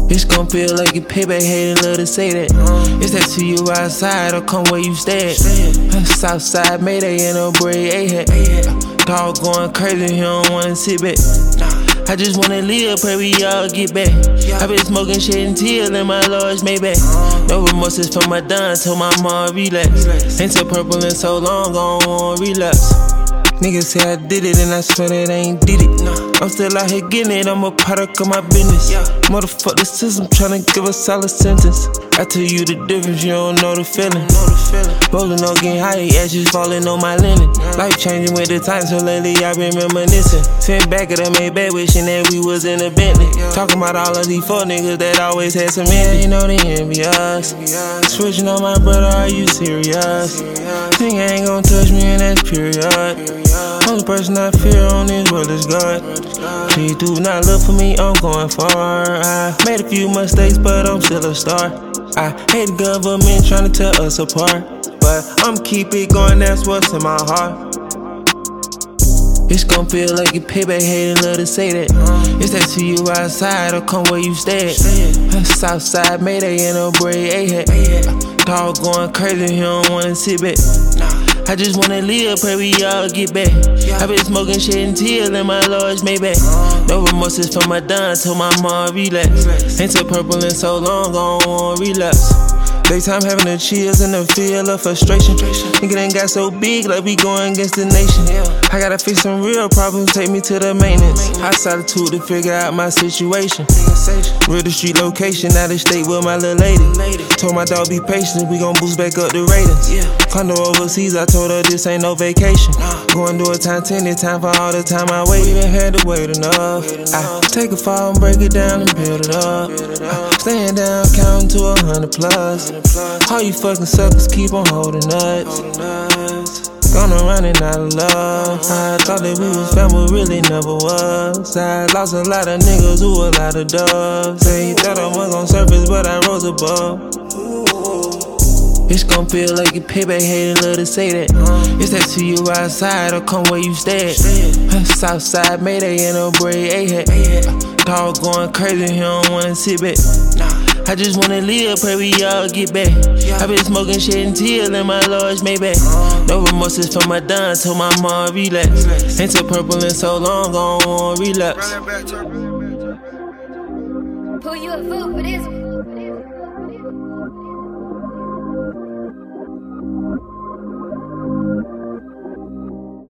It's gon' feel like you payback, hatin' love to say that. It's that to you outside or come where you stay at. Southside Mayday in a braid A-hat. Dog going crazy, he don't wanna sit back. I just wanna live, pray we all get back. I been smoking shit until in my large Maybach. No remorses for my done, told my mom relax. Ain't so purple in so long, gon' want relapse. Niggas say I did it and I swear that I ain't did it. I'm still out here getting it, I'm a product of my business. Motherfuck the system, tryna give a solid sentence. I tell you the difference, you don't know the feeling. Rolling on getting high, ashes falling on my linen. Life changing with the times, so lately I been reminiscing. Sitting back at a Maybach, wishing that we was in a Bentley. Talking about all of these fuck niggas that always had some envy. You know they envy us. Switching on my brother, are you serious? Think I ain't gon' touch me and that's period. Only person I fear on this world is God. She do not look for me, I'm going far. I made a few mistakes, but I'm still a star. I hate the government trying to tear us apart, but I'm keep it going, that's what's in my heart. It's gon' feel like you payback, hatin' love to say that. It's that to you outside or come where you stay at. Southside Mayday in a braid A-hat. Dog going crazy, he don't wanna sit back. I just wanna live, pray we all get back. I been smoking shit until in my large Maybach. No remorses for my done, told my mom relax. Ain't so purple in so long, gon' want relapse. Daytime having the chills and the feel of frustration. Nigga done got so big like we going against the nation. I gotta fix some real problems, take me to the maintenance. I solitude to figure out my situation. Real the street location, out of state with my little lady. Told my dog be patient, we gon' boost back up the ratings. Condo overseas, I told her this ain't no vacation. Going to a time 10, it's time for all the time I wait. We done had to wait enough. I take a fall and break it down and build it up. Staying down, counting to 100 plus. All you fucking suckers keep on holding nuts. Gone around and out of love. I thought that we was family, really never was. I lost a lot of niggas who a lot of doves. They thought I wasn't gon' surface, but I rose above. It's gon' feel like you payback, hatin' love to say that. It's that to you outside or come where you stay at. Southside Mayday in a braid A-hat. Dog going crazy, he don't wanna sit back. I just wanna live, pray we all get back. I been smoking shit until in my large Maybach. No remorses for my done, told my mom relax. Ain't so purple in so long, gon' want relapse. Pull you a fool for this.